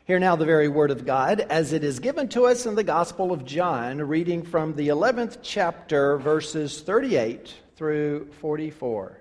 Hear now the very word of God as it is given to us in the Gospel of John, reading from the 11th chapter, verses 38 through 44.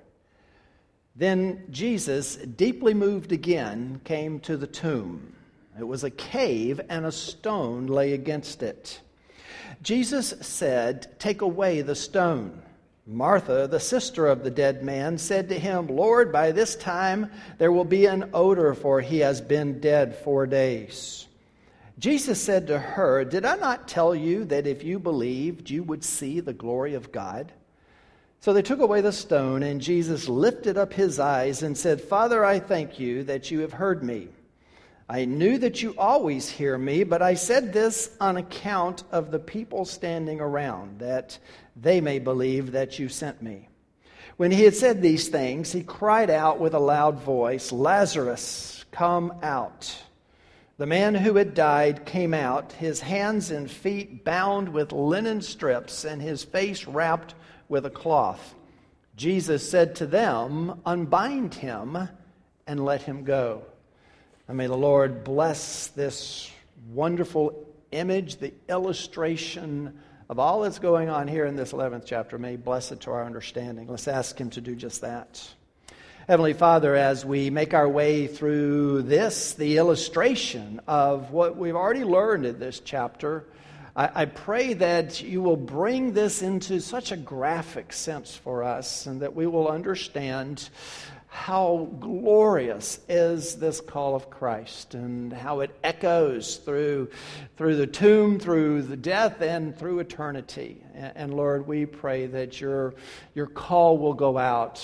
Then Jesus, deeply moved again, came to the tomb. It was a cave, and a stone lay against it. Jesus said, "Take away the stone." Martha, the sister of the dead man, said to him, "Lord, by this time there will be an odor, for he has been dead 4 days." Jesus said to her, "Did I not tell you that if you believed, you would see the glory of God?" So they took away the stone, and Jesus lifted up his eyes and said, "Father, I thank you that you have heard me. I knew that you always hear me, but I said this on account of the people standing around, that they may believe that you sent me." When he had said these things, he cried out with a loud voice, "Lazarus, come out." The man who had died came out, his hands and feet bound with linen strips, and his face wrapped with a cloth. Jesus said to them, "Unbind him and let him go." And may the Lord bless this wonderful image, the illustration of all that's going on here in this 11th chapter. May he bless it to our understanding. Let's ask him to do just that. Heavenly Father, as we make our way through this, the illustration of what we've already learned in this chapter, I pray that you will bring this into such a graphic sense for us, and that we will understand how glorious is this call of Christ, and how it echoes through the tomb, through the death, and through eternity. And Lord, we pray that your call will go out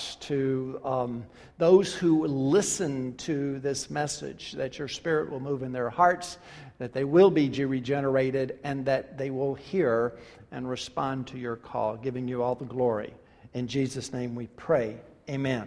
to those who listen to this message, that your Spirit will move in their hearts, that they will be regenerated, and that they will hear and respond to your call, giving you all the glory. In Jesus' name we pray. Amen.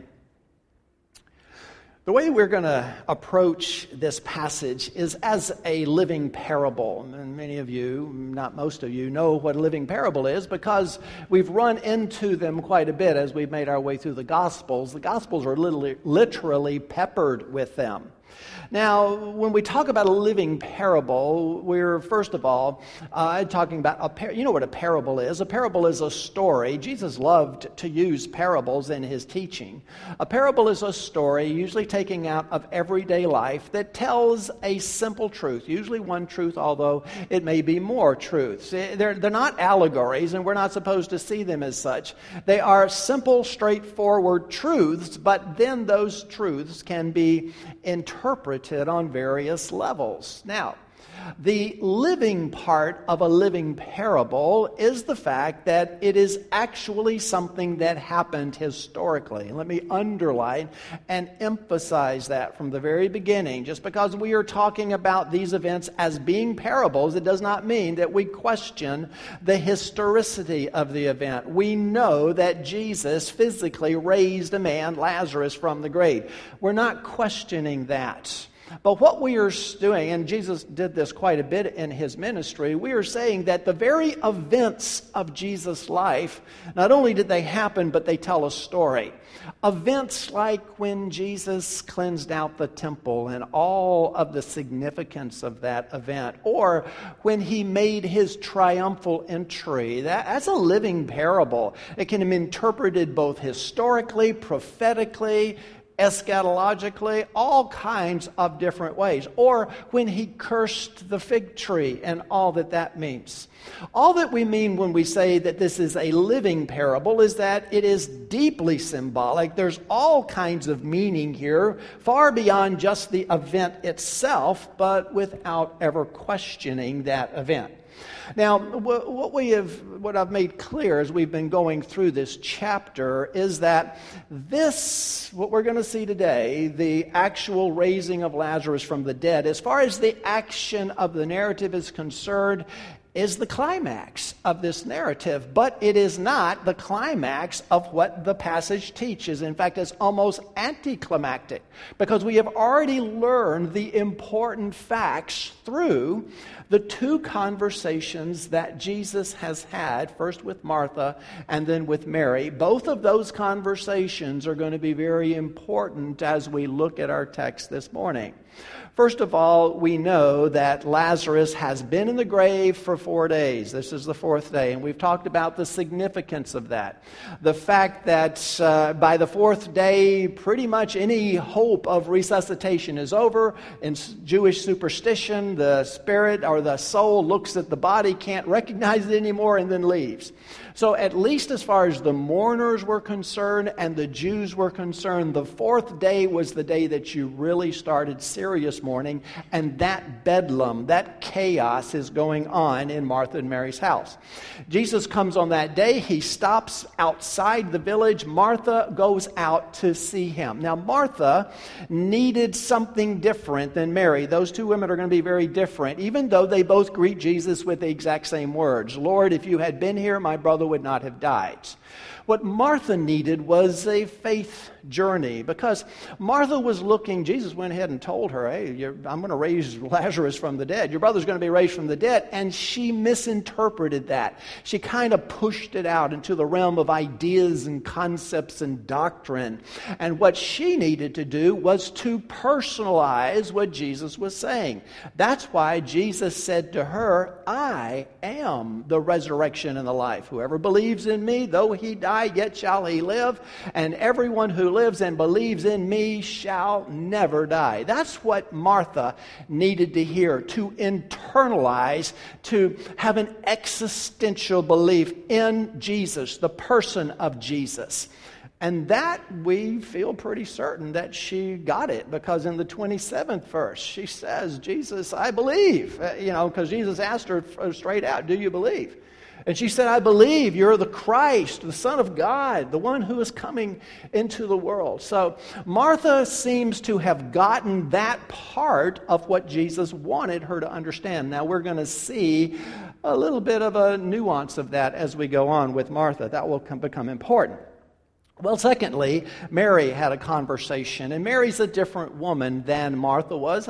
The way we're going to approach this passage is as a living parable. And many of you, not most of you, know what a living parable is because we've run into them quite a bit as we've made our way through the Gospels. The Gospels are literally peppered with them. Now, when we talk about a living parable, we're first of all talking about you know what a parable is. A parable is a story. Jesus loved to use parables in his teaching. A parable is a story usually taken out of everyday life that tells a simple truth, usually one truth, although it may be more truths. They're not allegories, and we're not supposed to see them as such. They are simple, straightforward truths, but then those truths can be interpreted on various levels. Now, the living part of a living parable is the fact that it is actually something that happened historically. Let me underline and emphasize that from the very beginning. Just because we are talking about these events as being parables, it does not mean that we question the historicity of the event. We know that Jesus physically raised a man, Lazarus, from the grave. We're not questioning that. But what we are doing, and Jesus did this quite a bit in his ministry, we are saying that the very events of Jesus' life, not only did they happen, but they tell a story. Events like when Jesus cleansed out the temple and all of the significance of that event, or when he made his triumphal entry. That's a living parable. It can be interpreted both historically, prophetically, eschatologically, all kinds of different ways. Or when he cursed the fig tree and all that means. All that we mean when we say that this is a living parable is that it is deeply symbolic. There's all kinds of meaning here, far beyond just the event itself, but without ever questioning that event. Now, what I've made clear as we've been going through this chapter is that what we're going to see today, the actual raising of Lazarus from the dead, as far as the action of the narrative is concerned, is the climax of this narrative, but it is not the climax of what the passage teaches. In fact, it's almost anticlimactic because we have already learned the important facts through the two conversations that Jesus has had, first with Martha and then with Mary. Both of those conversations are going to be very important as we look at our text this morning. First of all, we know that Lazarus has been in the grave for 4 days. This is the fourth day, and we've talked about the significance of that. The fact that by the fourth day, pretty much any hope of resuscitation is over. In Jewish superstition, the spirit or the soul looks at the body, can't recognize it anymore, and then leaves. So at least as far as the mourners were concerned and the Jews were concerned, the fourth day was the day that you really started serious mourning, and that bedlam, that chaos is going on in Martha and Mary's house. Jesus comes on that day. He stops outside the village. Martha goes out to see him. Now, Martha needed something different than Mary. Those two women are going to be very different, even though they both greet Jesus with the exact same words. Lord, if you had been here, my brother would not have died. What Martha needed was a faith journey, because Martha was looking. Jesus went ahead and told her, hey, I'm going to raise Lazarus from the dead. Your brother's going to be raised from the dead. And she misinterpreted that. She kind of pushed it out into the realm of ideas and concepts and doctrine. And what she needed to do was to personalize what Jesus was saying. That's why Jesus said to her, I am the resurrection and the life. Whoever believes in me, though he die, yet shall he live, and everyone who lives and believes in me shall never die. That's what Martha needed to hear, to internalize, to have an existential belief in Jesus, the person of Jesus. And that we feel pretty certain that she got it, because in the 27th verse, she says, Jesus, I believe. Because Jesus asked her straight out, do you believe? And she said, I believe you're the Christ, the Son of God, the one who is coming into the world. So Martha seems to have gotten that part of what Jesus wanted her to understand. Now we're going to see a little bit of a nuance of that as we go on with Martha. That will become important. Well, secondly, Mary had a conversation, and Mary's a different woman than Martha was.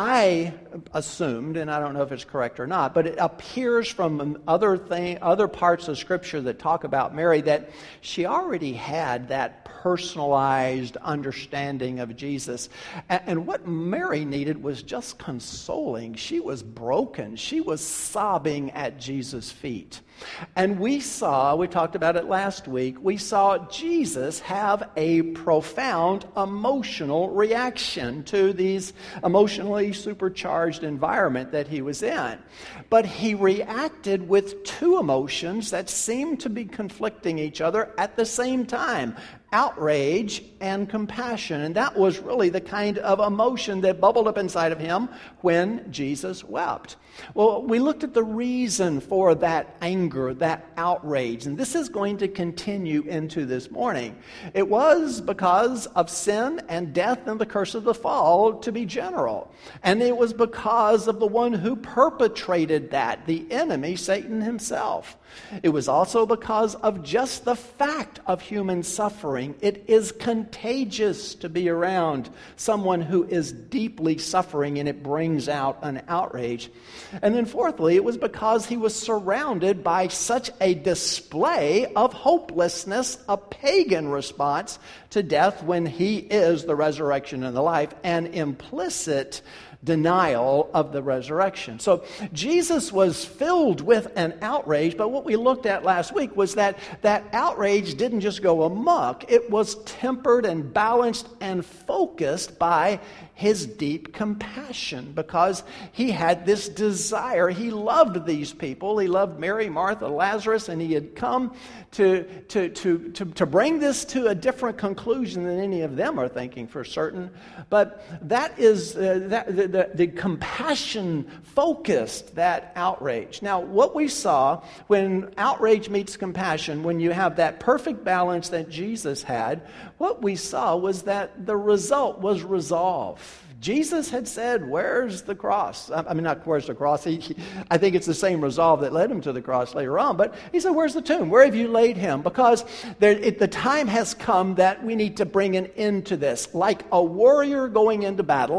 I assumed, and I don't know if it's correct or not, but it appears from other parts of Scripture that talk about Mary that she already had that personalized understanding of Jesus. And what Mary needed was just consoling. She was broken. She was sobbing at Jesus' feet. And we talked about it last week, we saw Jesus have a profound emotional reaction to these emotionally supercharged environment that he was in. But he reacted with two emotions that seemed to be conflicting each other at the same time: outrage and compassion. And that was really the kind of emotion that bubbled up inside of him when Jesus wept. Well, we looked at the reason for that anger, that outrage, and this is going to continue into this morning. It was because of sin and death and the curse of the fall, to be general. And it was because of the one who perpetrated that, the enemy, Satan himself. It was also because of just the fact of human suffering. It is contagious to be around someone who is deeply suffering, and it brings out an outrage. And then fourthly, it was because he was surrounded by such a display of hopelessness, a pagan response to death when he is the resurrection and the life, and implicit denial of the resurrection. So Jesus was filled with an outrage, but what we looked at last week was that outrage didn't just go amok. It was tempered and balanced and focused by his deep compassion, because he had this desire. He loved these people. He loved Mary, Martha, Lazarus, and he had come to bring this to a different conclusion than any of them are thinking for certain. But that is the compassion focused that outrage. Now, what we saw when outrage meets compassion, when you have that perfect balance that Jesus had, what we saw was that the result was resolve. Jesus had said, where's the cross? I mean, not where's the cross. I think it's the same resolve that led him to the cross later on. But he said, where's the tomb? Where have you laid him? Because the time has come that we need to bring an end to this. Like a warrior going into battle,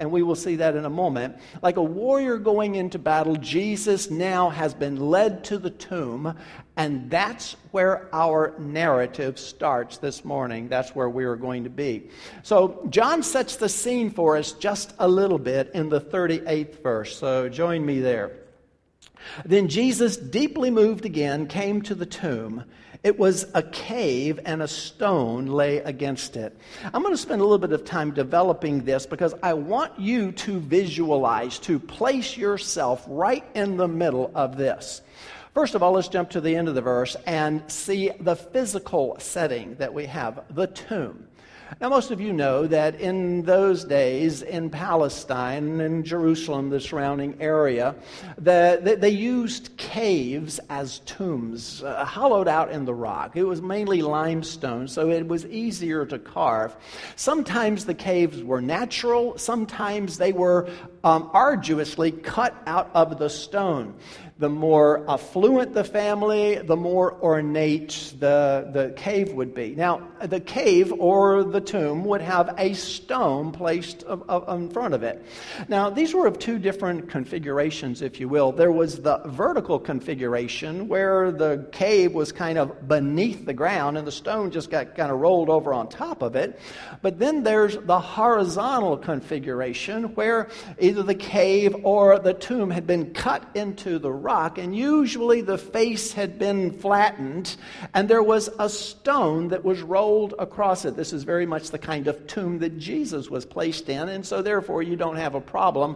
and we will see that in a moment. Like a warrior going into battle, Jesus now has been led to the tomb, and that's where our narrative starts this morning. That's where we are going to be. So John sets the scene for us just a little bit in the 38th verse. So join me there. Then Jesus, deeply moved again, came to the tomb. It was a cave, and a stone lay against it. I'm going to spend a little bit of time developing this because I want you to visualize, to place yourself right in the middle of this. First of all, let's jump to the end of the verse and see the physical setting that we have, the tomb. Now, most of you know that in those days in Palestine and Jerusalem, the surrounding area, they used caves as tombs, hollowed out in the rock. It was mainly limestone, so it was easier to carve. Sometimes the caves were natural. Sometimes they were arduously cut out of the stone. The more affluent the family, the more ornate the cave would be. Now, the cave or the tomb would have a stone placed in front of it. Now, these were of two different configurations, if you will. There was the vertical configuration where the cave was kind of beneath the ground and the stone just got kind of rolled over on top of it. But then there's the horizontal configuration where either the cave or the tomb had been cut into the rock, and usually the face had been flattened, and there was a stone that was rolled across it. This is very much the kind of tomb that Jesus was placed in, and so therefore you don't have a problem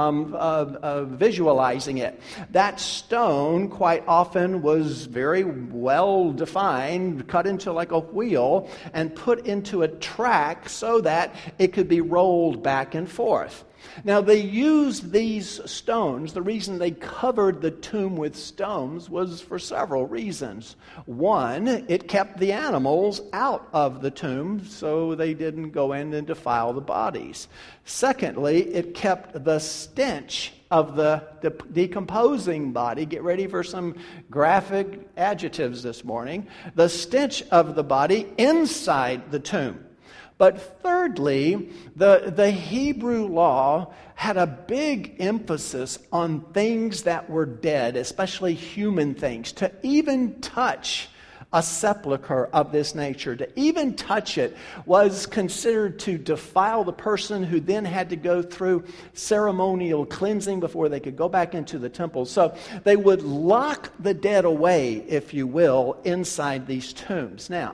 visualizing it. That stone quite often was very well defined, cut into like a wheel, and put into a track so that it could be rolled back and forth. Now, they used these stones. The reason they covered the tomb with stones was for several reasons. One, it kept the animals out of the tomb so they didn't go in and defile the bodies. Secondly, it kept the stench of the decomposing body. Get ready for some graphic adjectives this morning. The stench of the body inside the tomb. But thirdly, the Hebrew law had a big emphasis on things that were dead, especially human things. To even touch a sepulcher of this nature, to even touch it, was considered to defile the person, who then had to go through ceremonial cleansing before they could go back into the temple. So they would lock the dead away, if you will, inside these tombs. Now,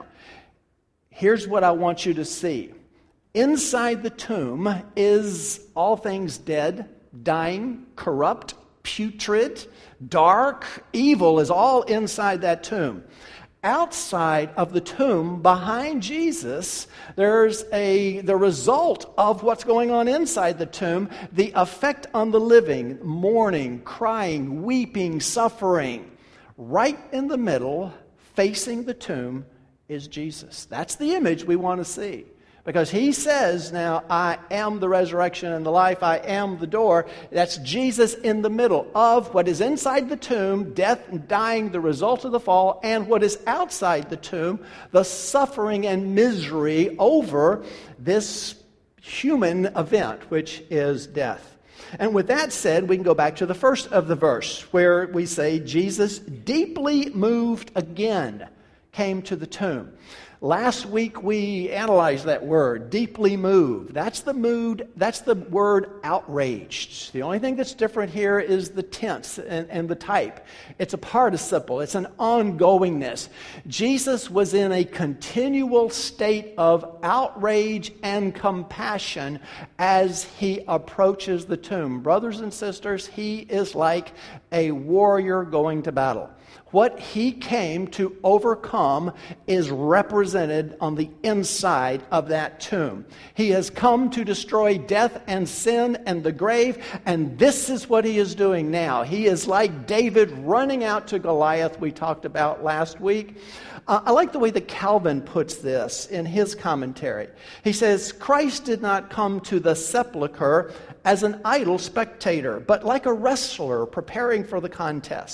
here's what I want you to see. Inside the tomb is all things dead, dying, corrupt, putrid, dark, evil is all inside that tomb. Outside of the tomb, behind Jesus, there's the result of what's going on inside the tomb, the effect on the living, mourning, crying, weeping, suffering. Right in the middle, facing the tomb, is Jesus. That's the image we want to see. Because he says now, I am the resurrection and the life, I am the door. That's Jesus in the middle of what is inside the tomb, death and dying, the result of the fall, and what is outside the tomb, the suffering and misery over this human event, which is death. And with that said, we can go back to the first of the verse, where we say, Jesus, deeply moved again, came to the tomb. Last week we analyzed that word, deeply moved. That's the mood, that's the word outraged. The only thing that's different here is the tense and the type. It's a participle, it's an ongoingness. Jesus was in a continual state of outrage and compassion as he approaches the tomb. Brothers and sisters, he is like a warrior going to battle. What he came to overcome is represented on the inside of that tomb. He has come to destroy death and sin and the grave, and this is what he is doing now. He is like David running out to Goliath, we talked about last week. I like the way that Calvin puts this in his commentary. He says, Christ did not come to the sepulcher as an idle spectator, but like a wrestler preparing for the contest.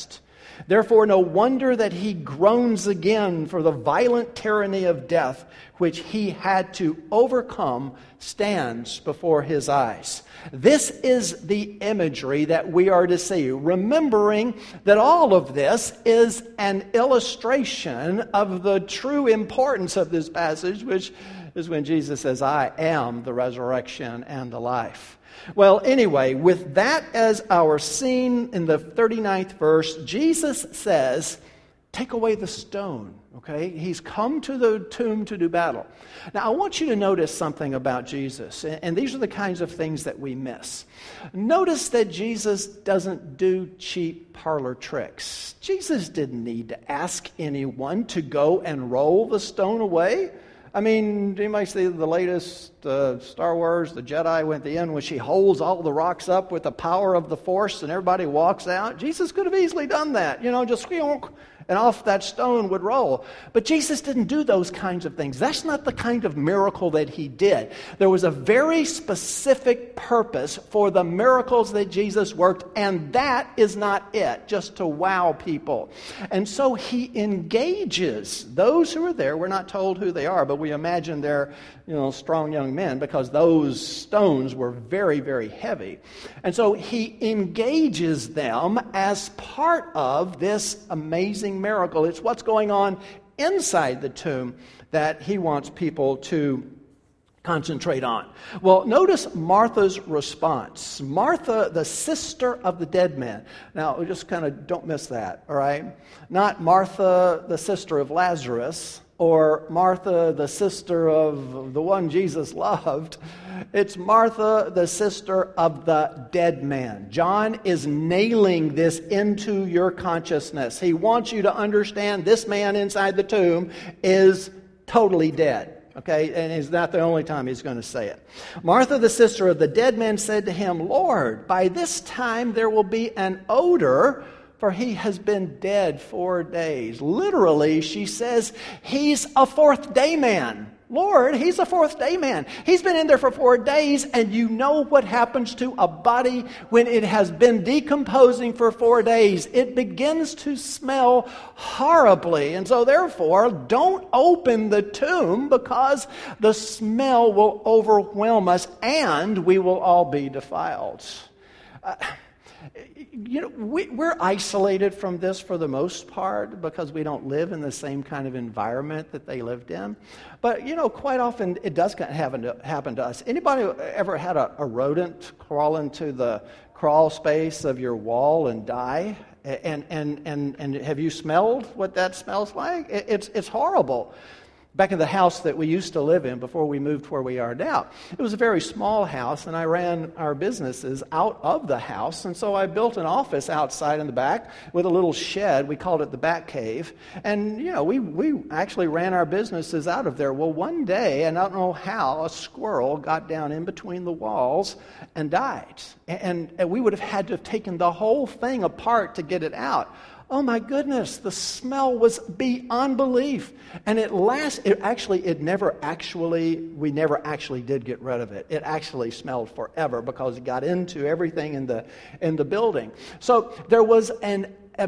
Therefore, no wonder that he groans again, for the violent tyranny of death, which he had to overcome, stands before his eyes. This is the imagery that we are to see, remembering that all of this is an illustration of the true importance of this passage, which is when Jesus says, I am the resurrection and the life. Well, anyway, with that as our scene in the 39th verse, Jesus says, take away the stone, okay? He's come to the tomb to do battle. Now, I want you to notice something about Jesus, and these are the kinds of things that we miss. Notice that Jesus doesn't do cheap parlor tricks. Jesus didn't need to ask anyone to go and roll the stone away. I mean, you might see the latest Star Wars, the Jedi, went at the end when she holds all the rocks up with the power of the Force and everybody walks out. Jesus could have easily done that, just and off that stone would roll. But Jesus didn't do those kinds of things. That's not the kind of miracle that he did. There was a very specific purpose for the miracles that Jesus worked, and that is not it, just to wow people. And so he engages those who are there. We're not told who they are, but we imagine they're strong young men, because those stones were very, very heavy. And so he engages them as part of this amazing miracle. It's what's going on inside the tomb that he wants people to concentrate on. Well, notice Martha's response. Martha, the sister of the dead man. Now, just kind of don't miss that, all right? Not Martha, the sister of Lazarus, or Martha, the sister of the one Jesus loved. It's Martha, the sister of the dead man. John is nailing this into your consciousness. He wants you to understand this man inside the tomb is totally dead. Okay, and it's not the only time he's going to say it. Martha, the sister of the dead man, said to him, Lord, by this time there will be an odor, for he has been dead 4 days. Literally, she says, he's a fourth-day man. Lord, he's a fourth-day man. He's been in there for 4 days, and you know what happens to a body when it has been decomposing for 4 days. It begins to smell horribly, and so therefore, don't open the tomb, because the smell will overwhelm us, and we will all be defiled. We're isolated from this for the most part because we don't live in the same kind of environment that they lived in. But, quite often it does happen to us. Anybody ever had a rodent crawl into the crawl space of your wall and die? And have you smelled what that smells like? It's horrible. Back in the house that we used to live in before we moved where we are now, it was a very small house, and I ran our businesses out of the house, and so I built an office outside in the back with a little shed. We called it the back cave, and we actually ran our businesses out of there. Well, one day, and I don't know how, a squirrel got down in between the walls and died, and we would have had to have taken the whole thing apart to get it out. Oh my goodness, the smell was beyond belief. And we never actually did get rid of it. It actually smelled forever because it got into everything in the building. So there was a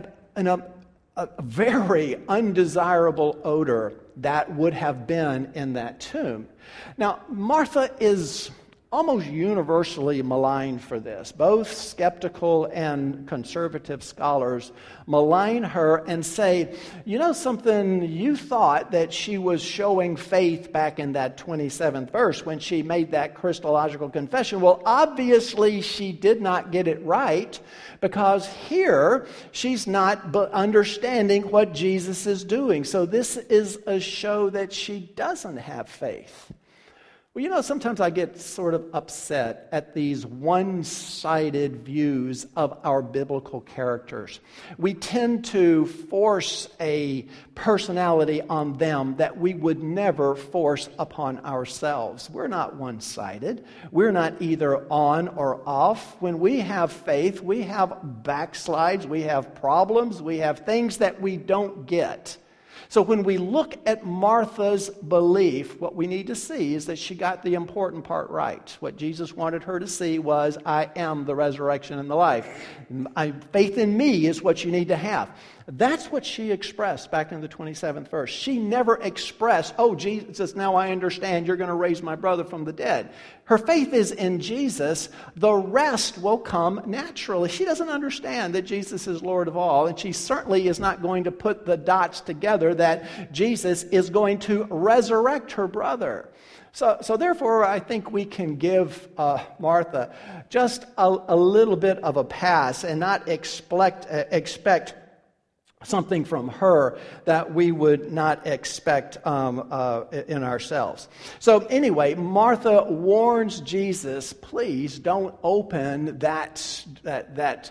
very undesirable odor that would have been in that tomb. Now, Martha is almost universally maligned for this. Both skeptical and conservative scholars malign her and say, something, you thought that she was showing faith back in that 27th verse when she made that Christological confession. Well, obviously she did not get it right, because here she's not understanding what Jesus is doing. So this is a show that she doesn't have faith. Well, sometimes I get sort of upset at these one-sided views of our biblical characters. We tend to force a personality on them that we would never force upon ourselves. We're not one-sided. We're not either on or off. When we have faith, we have backslides, we have problems, we have things that we don't get. So when we look at Martha's belief, what we need to see is that she got the important part right. What Jesus wanted her to see was, I am the resurrection and the life. Faith in me is what you need to have. That's what she expressed back in the 27th verse. She never expressed, oh, Jesus, now I understand you're going to raise my brother from the dead. Her faith is in Jesus. The rest will come naturally. She doesn't understand that Jesus is Lord of all, and she certainly is not going to put the dots together that Jesus is going to resurrect her brother. So therefore, I think we can give Martha just a little bit of a pass and not expect something from her that we would not expect in ourselves. So anyway, Martha warns Jesus, please don't open that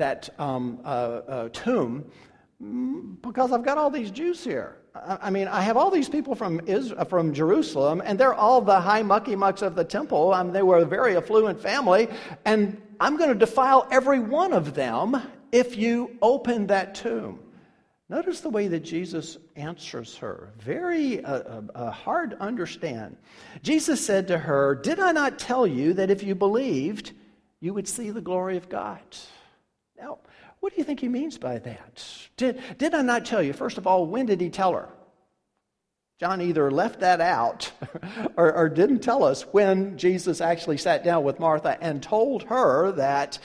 tomb because I've got all these Jews here. I mean, I have all these people from Jerusalem, and they're all the high mucky-mucks of the temple. They were a very affluent family, and I'm going to defile every one of them if you open that tomb. Notice the way that Jesus answers her. Very hard to understand. Jesus said to her, did I not tell you that if you believed, you would see the glory of God? Now, what do you think he means by that? Did I not tell you? First of all, when did he tell her? John either left that out or didn't tell us when Jesus actually sat down with Martha and told her that,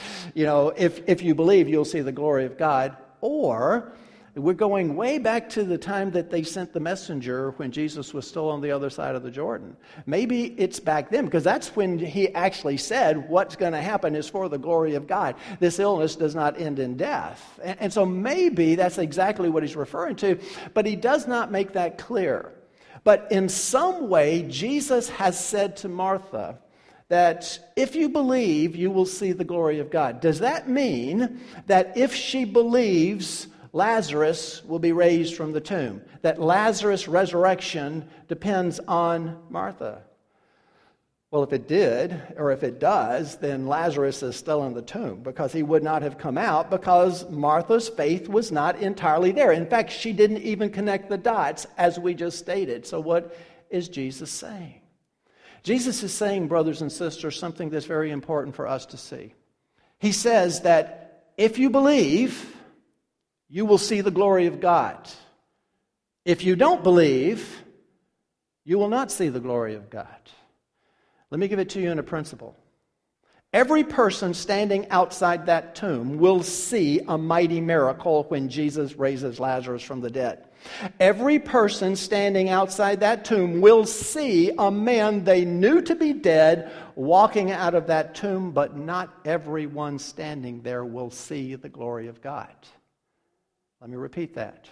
if you believe, you'll see the glory of God. Or we're going way back to the time that they sent the messenger when Jesus was still on the other side of the Jordan. Maybe it's back then, because that's when he actually said what's going to happen is for the glory of God. This illness does not end in death. And so maybe that's exactly what he's referring to, but he does not make that clear. But in some way, Jesus has said to Martha that if you believe, you will see the glory of God. Does that mean that if she believes, Lazarus will be raised from the tomb? That Lazarus' resurrection depends on Martha? Well, if it did, or if it does, then Lazarus is still in the tomb, because he would not have come out, because Martha's faith was not entirely there. In fact, she didn't even connect the dots, as we just stated. So what is Jesus saying? Jesus is saying, brothers and sisters, something that's very important for us to see. He says that if you believe, you will see the glory of God. If you don't believe, you will not see the glory of God. Let me give it to you in a principle. Every person standing outside that tomb will see a mighty miracle when Jesus raises Lazarus from the dead. Every person standing outside that tomb will see a man they knew to be dead walking out of that tomb, but not everyone standing there will see the glory of God. Let me repeat that.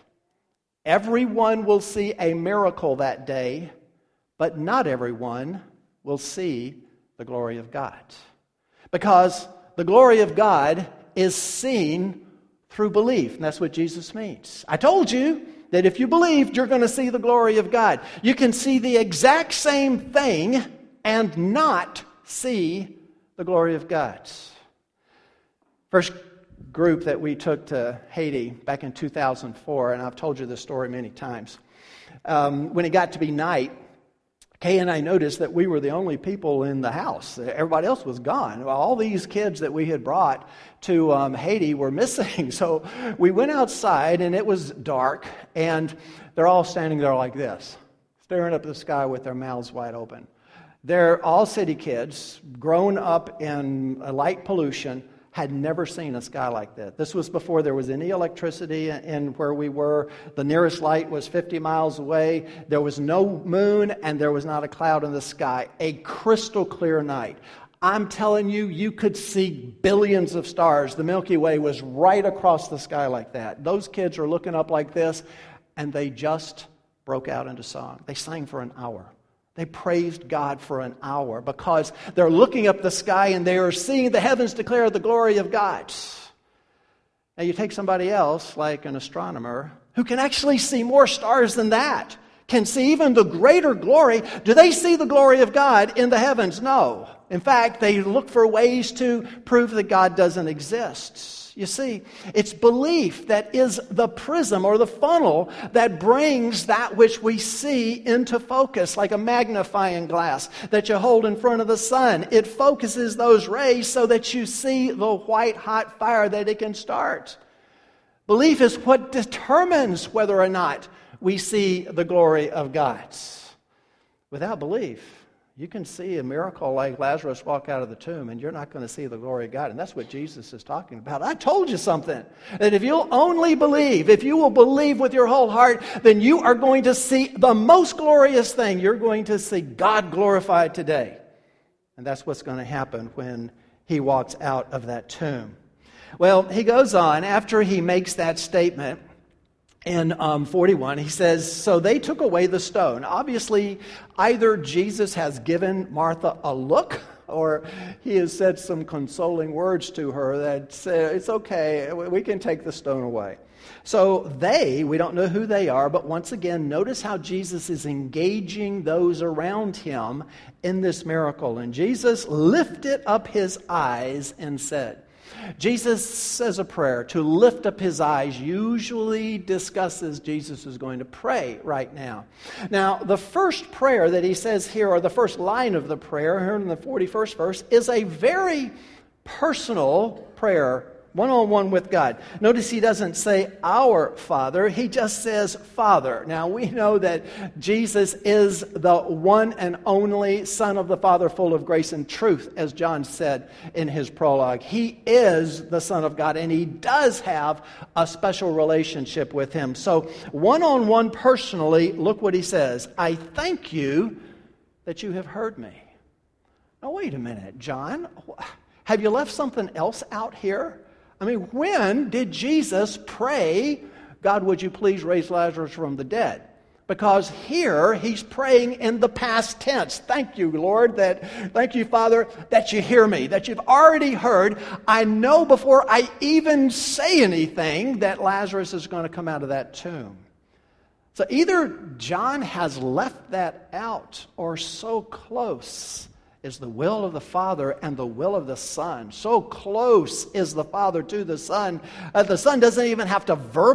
Everyone will see a miracle that day, but not everyone will see the glory of God. Because the glory of God is seen through belief, and that's what Jesus means. I told you that if you believed, you're going to see the glory of God. You can see the exact same thing and not see the glory of God. First group that we took to Haiti back in 2004, and I've told you this story many times. When it got to be night, Kay and I noticed that we were the only people in the house. Everybody else was gone. Well, all these kids that we had brought to Haiti were missing. So we went outside, and it was dark, and they're all standing there like this, staring up at the sky with their mouths wide open. They're all city kids, grown up in light pollution, had never seen a sky like that. This was before there was any electricity in where we were. The nearest light was 50 miles away. There was no moon, and there was not a cloud in the sky. A crystal clear night. I'm telling you, you could see billions of stars. The Milky Way was right across the sky like that. Those kids are looking up like this, and they just broke out into song. They sang for an hour. They praised God for an hour because they're looking up the sky and they are seeing the heavens declare the glory of God. Now you take somebody else, like an astronomer, who can actually see more stars than that, can see even the greater glory. Do they see the glory of God in the heavens? No. In fact, they look for ways to prove that God doesn't exist. You see, it's belief that is the prism or the funnel that brings that which we see into focus, like a magnifying glass that you hold in front of the sun. It focuses those rays so that you see the white hot fire that it can start. Belief is what determines whether or not we see the glory of God. Without belief, you can see a miracle like Lazarus walk out of the tomb, and you're not going to see the glory of God. And that's what Jesus is talking about. I told you something. That if you'll only believe, if you will believe with your whole heart, then you are going to see the most glorious thing. You're going to see God glorified today. And that's what's going to happen when he walks out of that tomb. Well, he goes on, after he makes that statement, in 41, he says, so they took away the stone. Obviously, either Jesus has given Martha a look, or he has said some consoling words to her that say, it's okay, we can take the stone away. So we don't know who they are, but once again, notice how Jesus is engaging those around him in this miracle. And Jesus lifted up his eyes and said, Jesus says a prayer. To lift up his eyes usually discusses Jesus is going to pray right now. Now, the first prayer that he says here, or the first line of the prayer, here in the 41st verse, is a very personal prayer, one-on-one with God. Notice he doesn't say our Father, he just says Father. Now we know that Jesus is the one and only Son of the Father, full of grace and truth, as John said in his prologue. He is the Son of God, and he does have a special relationship with him. So one-on-one personally, look what he says. I thank you that you have heard me. Now wait a minute, John. Have you left something else out here? I mean, when did Jesus pray, God, would you please raise Lazarus from the dead? Because here he's praying in the past tense. Thank you, Lord, thank you, Father, that you hear me, that you've already heard. I know before I even say anything that Lazarus is going to come out of that tomb. So either John has left that out, or so close is the will of the Father and the will of the Son. So close is the Father to the Son. The Son doesn't even have to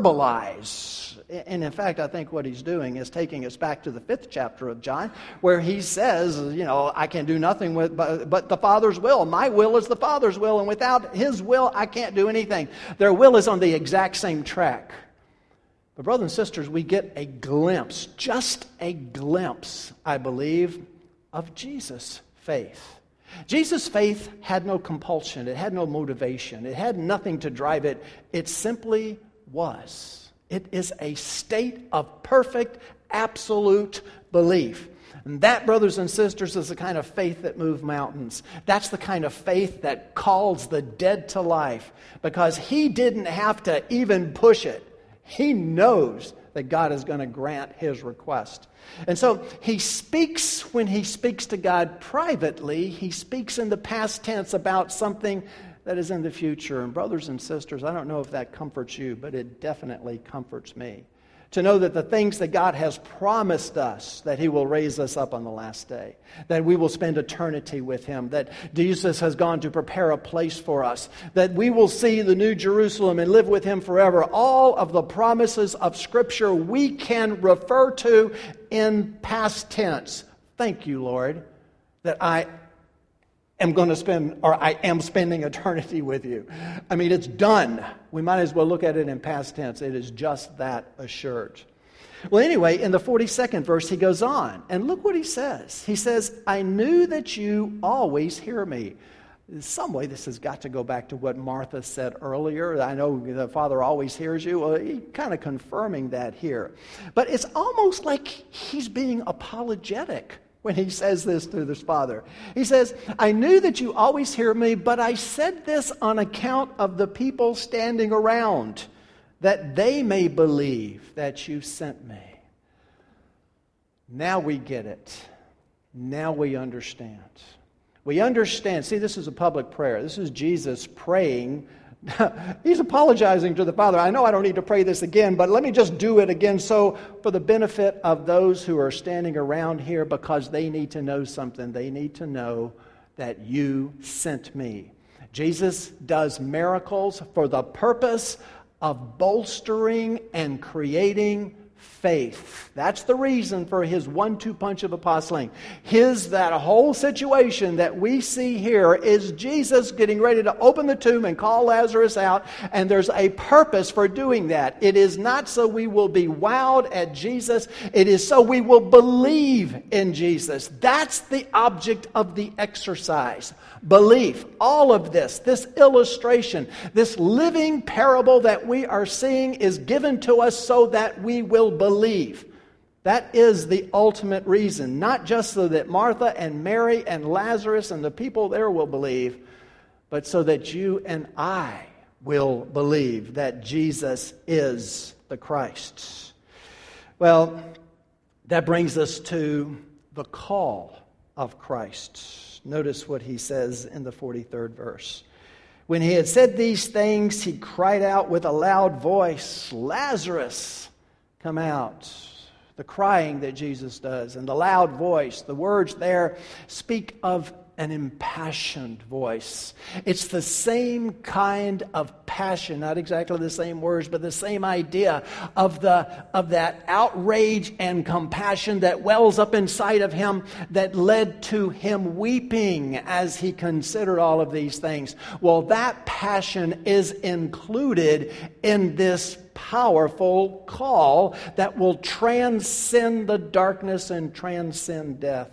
verbalize. And in fact, I think what he's doing is taking us back to the 5th chapter of John, where he says, I can do nothing but the Father's will. My will is the Father's will, and without his will, I can't do anything. Their will is on the exact same track. But brothers and sisters, we get a glimpse, just a glimpse, I believe, of Jesus' faith. Jesus' faith had no compulsion. It had no motivation. It had nothing to drive it. It simply was. It is a state of perfect, absolute belief. And that, brothers and sisters, is the kind of faith that moves mountains. That's the kind of faith that calls the dead to life, because he didn't have to even push it. He knows that God is going to grant his request. And so he speaks, when he speaks to God privately, he speaks in the past tense about something that is in the future. And brothers and sisters, I don't know if that comforts you, but it definitely comforts me. To know that the things that God has promised us, that he will raise us up on the last day, that we will spend eternity with him, that Jesus has gone to prepare a place for us, that we will see the new Jerusalem and live with him forever. All of the promises of Scripture we can refer to in past tense. Thank you, Lord, that I am spending eternity with you. I mean, it's done. We might as well look at it in past tense. It is just that assured. Well, anyway, in the 42nd verse, he goes on. And look what he says. He says, I knew that you always hear me. In some way, this has got to go back to what Martha said earlier. I know the Father always hears you. Well, he's kind of confirming that here. But it's almost like he's being apologetic when he says this to his Father. He says, I knew that you always hear me, but I said this on account of the people standing around, that they may believe that you sent me. Now we get it. Now we understand. We understand. See, this is a public prayer. This is Jesus praying. He's apologizing to the Father. I know I don't need to pray this again, but let me just do it again so for the benefit of those who are standing around here, because they need to know something. They need to know that you sent me. Jesus does miracles for the purpose of bolstering and creating faith. That's the reason for his 1-2 punch of apostling. That whole situation that we see here is Jesus getting ready to open the tomb and call Lazarus out, and there's a purpose for doing that. It is not so we will be wowed at Jesus. It is so we will believe in Jesus. That's the object of the exercise. Belief. All of this illustration, this living parable that we are seeing is given to us so that we will believe. That is the ultimate reason. Not just so that Martha and Mary and Lazarus and the people there will believe, but so that you and I will believe that Jesus is the Christ. Well, that brings us to the call of Christ. Notice what he says in the 43rd verse. When he had said these things, he cried out with a loud voice, "Lazarus, come out." The crying that Jesus does and the loud voice, the words there speak of an impassioned voice. It's the same kind of passion, not exactly the same words, but the same idea of that outrage and compassion that wells up inside of him that led to him weeping as he considered all of these things. Well, that passion is included in this powerful call that will transcend the darkness and transcend death.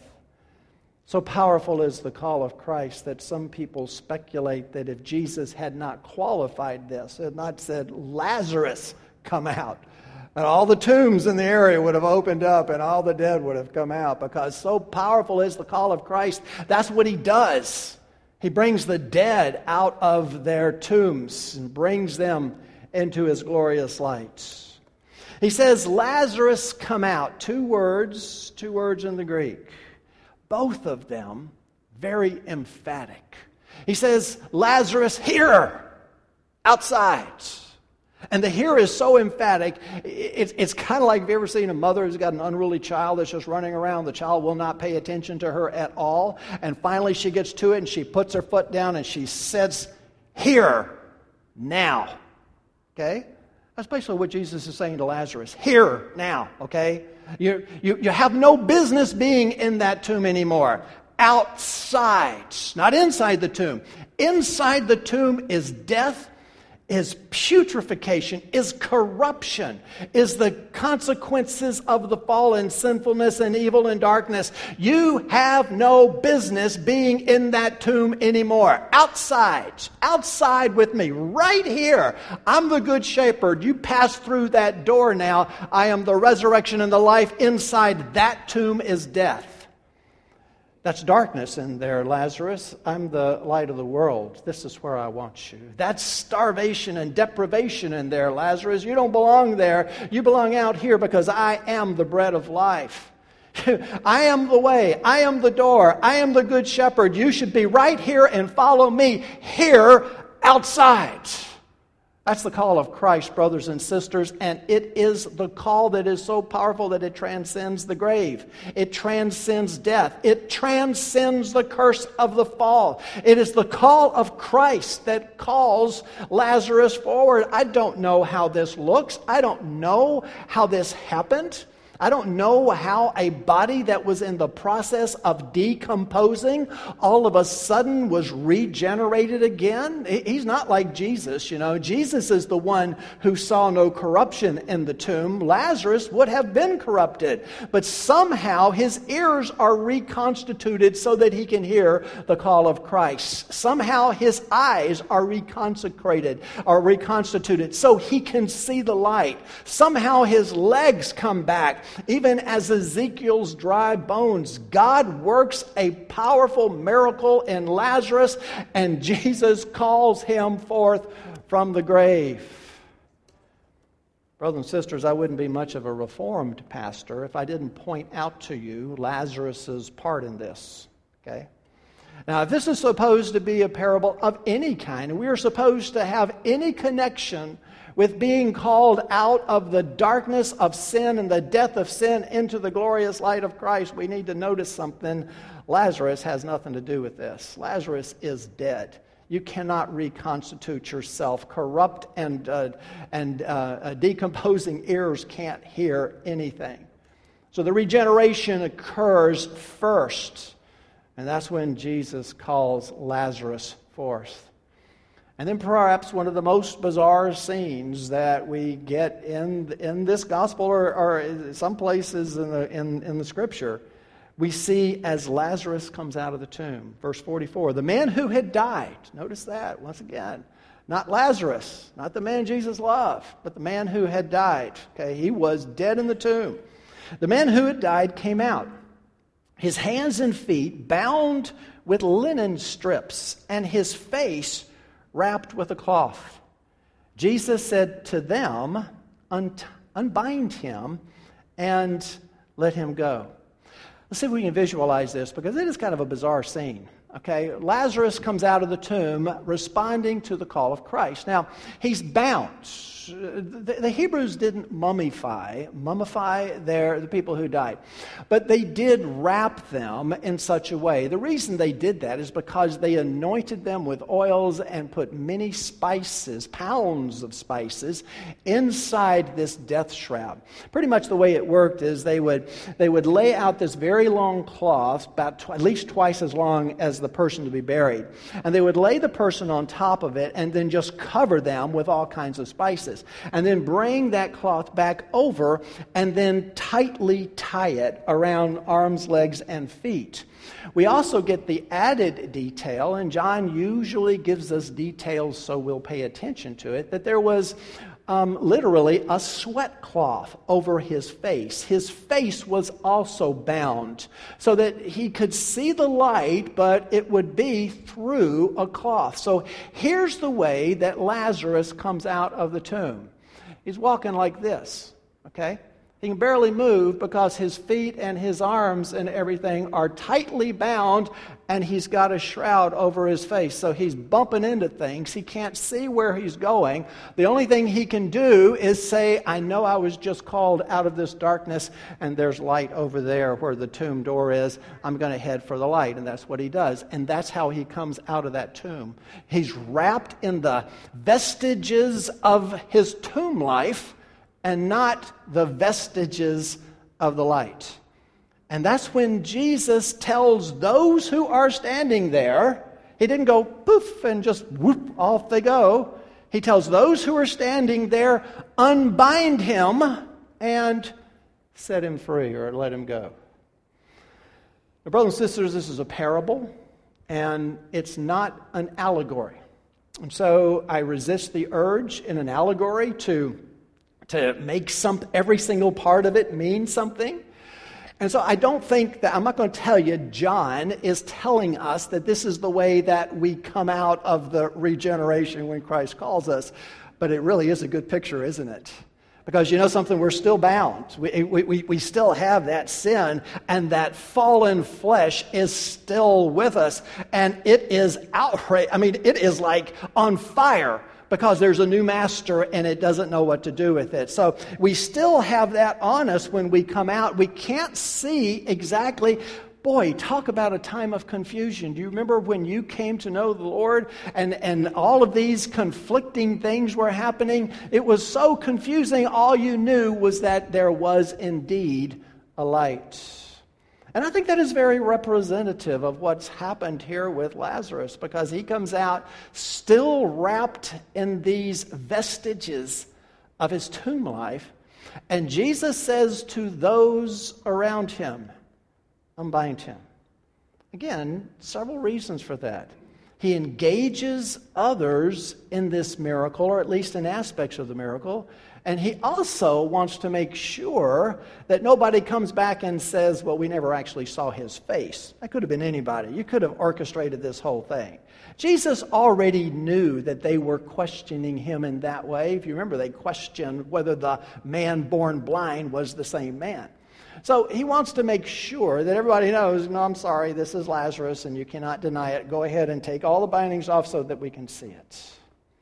So powerful is the call of Christ that some people speculate that if Jesus had not qualified this, had not said, "Lazarus, come out," and all the tombs in the area would have opened up and all the dead would have come out, because so powerful is the call of Christ. That's what he does. He brings the dead out of their tombs and brings them into his glorious light. He says, "Lazarus, come out." Two words in the Greek. Both of them very emphatic. He says, "Lazarus, here, outside." And the here is so emphatic, it's kind of like, have you ever seen a mother who's got an unruly child that's just running around? The child will not pay attention to her at all. And finally she gets to it and she puts her foot down and she says, "Here, now." Okay? That's basically what Jesus is saying to Lazarus. Here, now, okay? You have no business being in that tomb anymore. Outside, not inside the tomb. Inside the tomb is death, is putrefaction, is corruption, is the consequences of the fall and sinfulness and evil and darkness. You have no business being in that tomb anymore. Outside with me, right here. I'm the good shepherd. You pass through that door now. I am the resurrection and the life. Inside that tomb is death. That's darkness in there, Lazarus. I'm the light of the world. This is where I want you. That's starvation and deprivation in there, Lazarus. You don't belong there. You belong out here, because I am the bread of life. I am the way. I am the door. I am the good shepherd. You should be right here and follow me here outside. That's the call of Christ, brothers and sisters, and it is the call that is so powerful that it transcends the grave. It transcends death. It transcends the curse of the fall. It is the call of Christ that calls Lazarus forward. I don't know how this looks. I don't know how this happened. I don't know how a body that was in the process of decomposing all of a sudden was regenerated again. He's not like Jesus, you know. Jesus is the one who saw no corruption in the tomb. Lazarus would have been corrupted. But somehow his ears are reconstituted so that he can hear the call of Christ. Somehow his eyes are reconstituted so he can see the light. Somehow his legs come back. Even as Ezekiel's dry bones, God works a powerful miracle in Lazarus, and Jesus calls him forth from the grave. Brothers and sisters, I wouldn't be much of a Reformed pastor if I didn't point out to you Lazarus' part in this. Okay? Now, if this is supposed to be a parable of any kind, we are supposed to have any connection with being called out of the darkness of sin and the death of sin into the glorious light of Christ, we need to notice something. Lazarus has nothing to do with this. Lazarus is dead. You cannot reconstitute yourself. Corrupt and decomposing ears can't hear anything. So the regeneration occurs first, and that's when Jesus calls Lazarus forth. And then perhaps one of the most bizarre scenes that we get in this gospel or some places in the Scripture, we see as Lazarus comes out of the tomb. Verse 44, the man who had died, notice that once again, not Lazarus, not the man Jesus loved, but the man who had died. Okay, he was dead in the tomb. The man who had died came out, his hands and feet bound with linen strips, and his face wrapped with a cloth. Jesus said to them, unbind him and let him go. Let's see if we can visualize this, because it is kind of a bizarre scene. Okay, Lazarus comes out of the tomb responding to the call of Christ. Now, he's bound. The Hebrews didn't mummify the people who died, but they did wrap them in such a way. The reason they did that is because they anointed them with oils and put many spices, pounds of spices, inside this death shroud. Pretty much the way it worked is they would lay out this very long cloth, about at least twice as long as the person to be buried, and they would lay the person on top of it and then just cover them with all kinds of spices. And then bring that cloth back over and then tightly tie it around arms, legs, and feet. We also get the added detail, and John usually gives us details so we'll pay attention to it, that there was literally a sweat cloth over his face. His face was also bound so that he could see the light, but it would be through a cloth. So here's the way that Lazarus comes out of the tomb. He's walking like this, okay? He can barely move because his feet and his arms and everything are tightly bound, and he's got a shroud over his face. So he's bumping into things. He can't see where he's going. The only thing he can do is say, I know I was just called out of this darkness, and there's light over there where the tomb door is. I'm going to head for the light. And that's what he does. And that's how he comes out of that tomb. He's wrapped in the vestiges of his tomb life, and not the vestiges of the light. And that's when Jesus tells those who are standing there, he didn't go poof and just whoop, off they go. He tells those who are standing there, unbind him and set him free, or let him go. Now, brothers and sisters, this is a parable, and it's not an allegory. And so I resist the urge in an allegory to make every single part of it mean something. And so I don't think that, I'm not going to tell you John is telling us that this is the way that we come out of the regeneration when Christ calls us. But it really is a good picture, isn't it? Because you know something, we're still bound. We still have that sin, and that fallen flesh is still with us. And it is outrage. I mean, it is like on fire, because there's a new master and it doesn't know what to do with it. So we still have that on us when we come out. We can't see exactly. Boy, talk about a time of confusion. Do you remember when you came to know the Lord and all of these conflicting things were happening? It was so confusing. All you knew was that there was indeed a light. And I think that is very representative of what's happened here with Lazarus, because he comes out still wrapped in these vestiges of his tomb life. And Jesus says to those around him, unbind him. Again, several reasons for that. He engages others in this miracle, or at least in aspects of the miracle. And he also wants to make sure that nobody comes back and says, well, we never actually saw his face. That could have been anybody. You could have orchestrated this whole thing. Jesus already knew that they were questioning him in that way. If you remember, they questioned whether the man born blind was the same man. So he wants to make sure that everybody knows, no, I'm sorry, this is Lazarus, and you cannot deny it. Go ahead and take all the bindings off so that we can see it.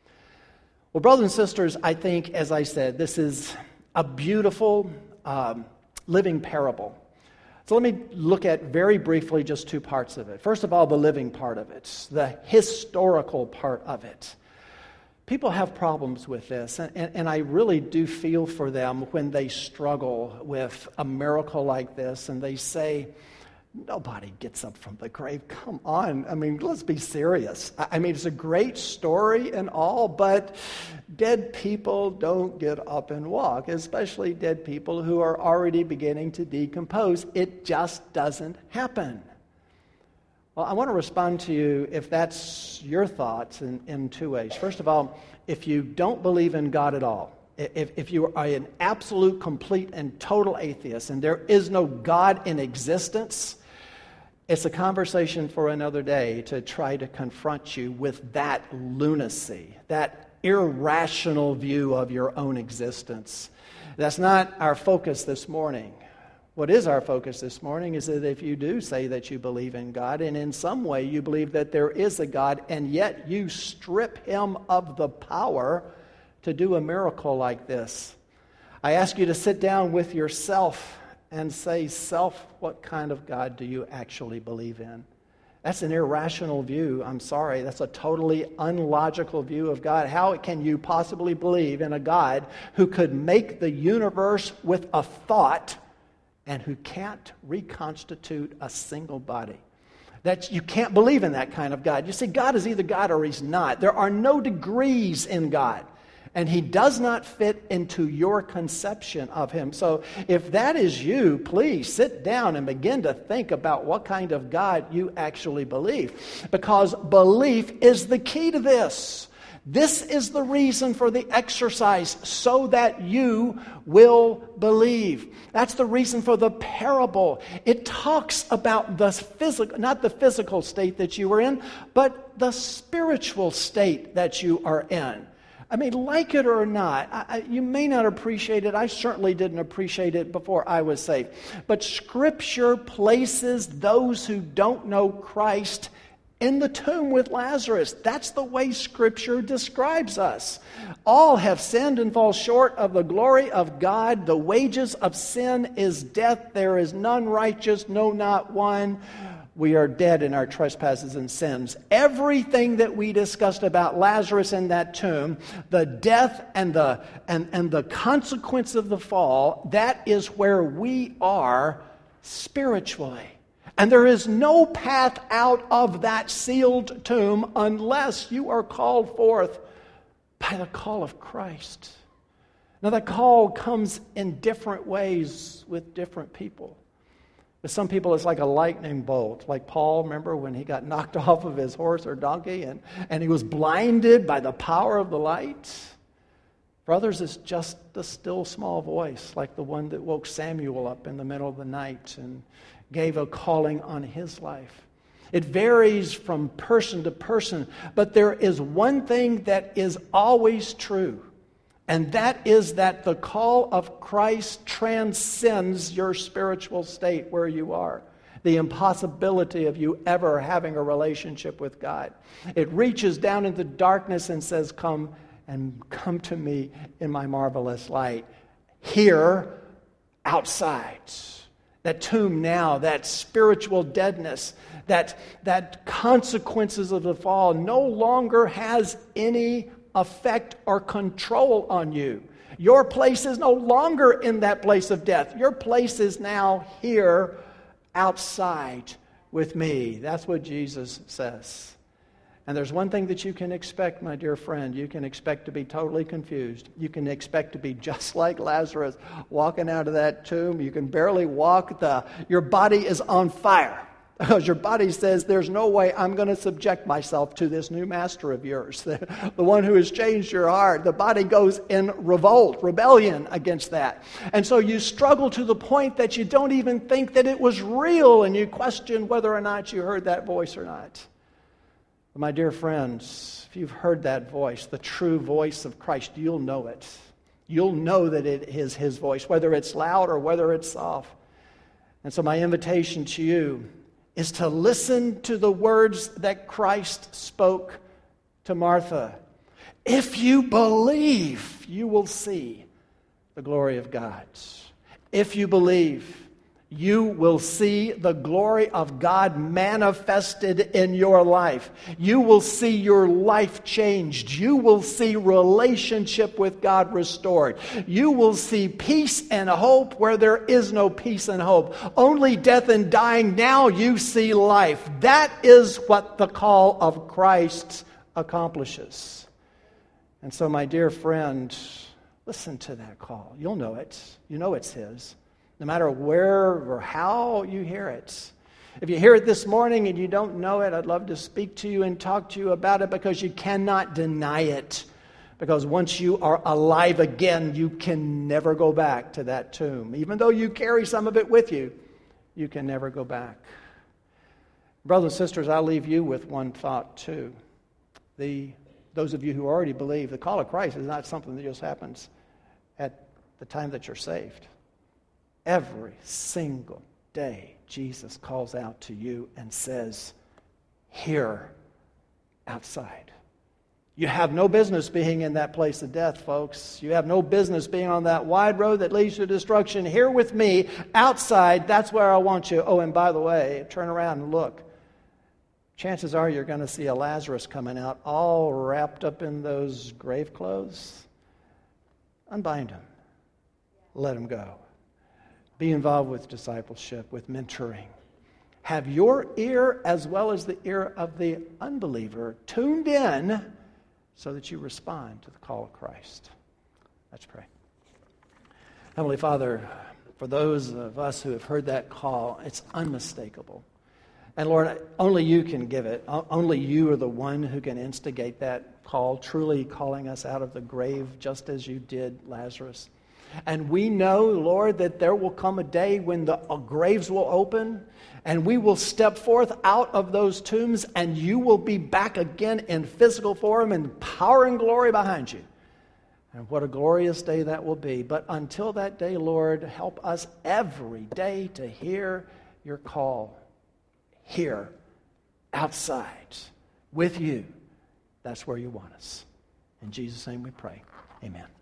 Well, brothers and sisters, I think, as I said, this is a beautiful living parable. So let me look at very briefly just two parts of it. First of all, the living part of it, the historical part of it. People have problems with this, and I really do feel for them when they struggle with a miracle like this, and they say, nobody gets up from the grave. Come on. I mean, let's be serious. I mean, it's a great story and all, but dead people don't get up and walk, especially dead people who are already beginning to decompose. It just doesn't happen. Well, I want to respond to you if that's your thoughts in two ways. First of all, if you don't believe in God at all, if you are an absolute, complete, and total atheist, and there is no God in existence, it's a conversation for another day to try to confront you with that lunacy, that irrational view of your own existence. That's not our focus this morning. What is our focus this morning is that if you do say that you believe in God, and in some way you believe that there is a God, and yet you strip him of the power to do a miracle like this, I ask you to sit down with yourself and say, self, what kind of God do you actually believe in? That's an irrational view. I'm sorry. That's a totally unlogical view of God. How can you possibly believe in a God who could make the universe with a thought and who can't reconstitute a single body? You can't believe in that kind of God. You see, God is either God or he's not. There are no degrees in God. And he does not fit into your conception of him. So if that is you, please sit down and begin to think about what kind of God you actually believe. Because belief is the key to this. This is the reason for the exercise, so that you will believe. That's the reason for the parable. It talks about the physical, not the physical state that you are in, but the spiritual state that you are in. I mean, like it or not, you may not appreciate it. I certainly didn't appreciate it before I was saved. But Scripture places those who don't know Christ in the tomb with Lazarus. That's the way Scripture describes us. All have sinned and fall short of the glory of God. The wages of sin is death. There is none righteous, no, not one. We are dead in our trespasses and sins. Everything that we discussed about Lazarus in that tomb, the death and the consequence of the fall, that is where we are spiritually. And there is no path out of that sealed tomb unless you are called forth by the call of Christ. Now, that call comes in different ways with different people. With some people, it's like a lightning bolt. Like Paul, remember when he got knocked off of his horse or donkey and he was blinded by the power of the light? For others, it's just a still small voice, like the one that woke Samuel up in the middle of the night and gave a calling on his life. It varies from person to person, but there is one thing that is always true. And that is that the call of Christ transcends your spiritual state where you are. The impossibility of you ever having a relationship with God. It reaches down into darkness and says, come to me in my marvelous light. Here, outside. That tomb now, that spiritual deadness, that consequences of the fall no longer has any effect or control on you. Your place is no longer in that place of death. Your place is now here outside with me. That's what Jesus says. And there's one thing that you can expect, my dear friend. You can expect to be totally confused. You can expect to be just like Lazarus walking out of that tomb. You can barely walk. Your body is on fire. Because your body says, there's no way I'm going to subject myself to this new master of yours, the one who has changed your heart. The body goes in rebellion against that. And so you struggle to the point that you don't even think that it was real, and you question whether or not you heard that voice or not. But my dear friends, if you've heard that voice, the true voice of Christ, you'll know it. You'll know that it is his voice, whether it's loud or whether it's soft. And so my invitation to you is to listen to the words that Christ spoke to Martha. If you believe, you will see the glory of God. If you believe, You will see the glory of God manifested in your life. You will see your life changed. You will see relationship with God restored. You will see peace and hope where there is no peace and hope. Only death and dying. Now you see life. That is what the call of Christ accomplishes. And so, my dear friend, listen to that call. You'll know it. You know it's His. No matter where or how you hear it. If you hear it this morning and you don't know it, I'd love to speak to you and talk to you about it, because you cannot deny it. Because once you are alive again, you can never go back to that tomb. Even though you carry some of it with you, you can never go back. Brothers and sisters, I'll leave you with one thought too. Those of you who already believe, the call of Christ is not something that just happens at the time that you're saved. Every single day, Jesus calls out to you and says, here, outside. You have no business being in that place of death, folks. You have no business being on that wide road that leads to destruction. Here with me, outside, that's where I want you. Oh, and by the way, turn around and look. Chances are you're going to see a Lazarus coming out all wrapped up in those grave clothes. Unbind him. Let him go. Be involved with discipleship, with mentoring. Have your ear as well as the ear of the unbeliever tuned in so that you respond to the call of Christ. Let's pray. Heavenly Father, for those of us who have heard that call, it's unmistakable. And Lord, only you can give it. Only you are the one who can instigate that call, truly calling us out of the grave just as you did Lazarus. And we know, Lord, that there will come a day when the graves will open and we will step forth out of those tombs and you will be back again in physical form and power and glory behind you. And what a glorious day that will be. But until that day, Lord, help us every day to hear your call. Here, outside, with you. That's where you want us. In Jesus' name we pray. Amen.